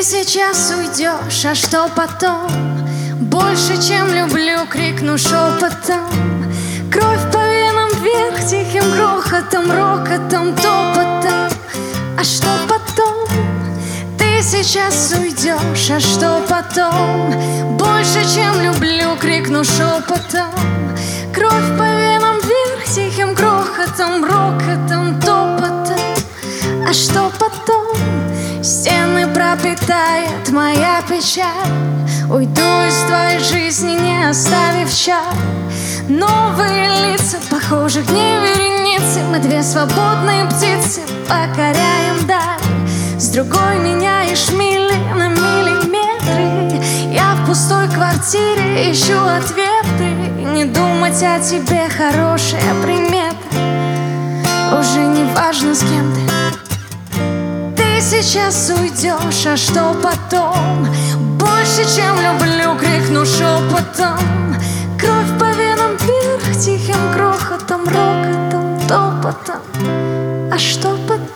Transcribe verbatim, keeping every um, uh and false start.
Ты сейчас уйдешь, а что потом? Больше, чем люблю, крикну шепотом. Кровь по венам вверх, тихим грохотом, рокотом, топотом. А что потом? Ты сейчас уйдешь, а что потом? Больше, чем люблю, крикну шепотом. Кровь по венам вверх, тихим грохотом, рокотом, топотом. А что потом? Стены пропитает моя печаль. Уйду из твоей жизни, не оставив чар. Новые лица, похожих дней вереницы. Мы две свободные птицы, покоряем даль. С другой меняешь мили на миллиметры. Я в пустой квартире ищу ответы. Не думать о тебе хорошая примета. Уже не важно, с кем ты. Ты сейчас уйдешь, а что потом? Больше, чем люблю, крикну шепотом. Кровь по венам вверх, тихим грохотом, рокотом, топотом. А что потом?